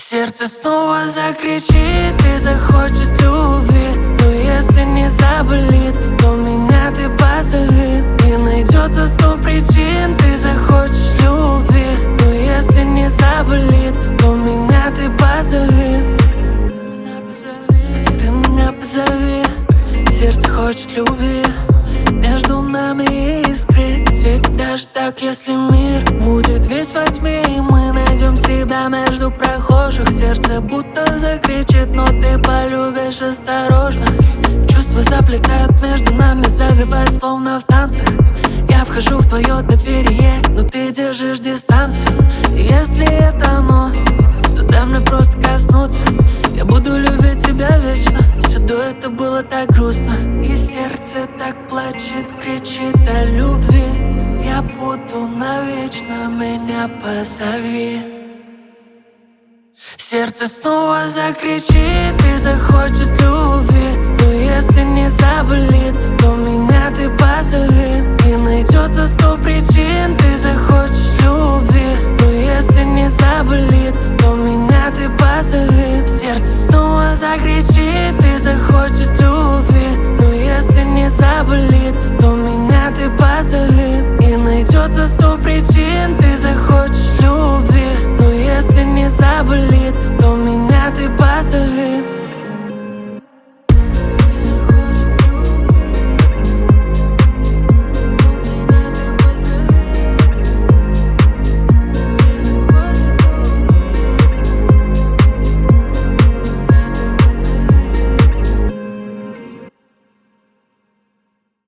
Сердце снова закричит и захочет любви. Но если не заболит, то меня ты позови. И найдется 100 причин, ты захочешь любви. Но если не заболит, то меня ты позови. Ты меня позови. Сердце хочет любви. Между нами искры светит даже так, если мир будет весь во тьме, и мы найдем себя между прохожих. Сердце будто закричит, но ты полюбишь осторожно. Чувства заплетают между нами, завиваясь словно в танцах. Я вхожу в твое доверие, но ты держишь дистанцию. И если это оно, то дай мне просто коснуться. Я буду любить тебя вечно. Все до этого было так грустно, и сердце так плачет, кричит о любви. Я буду навечно, меня позови. Сердце снова закричит и захочет любви. Но если не заболит, то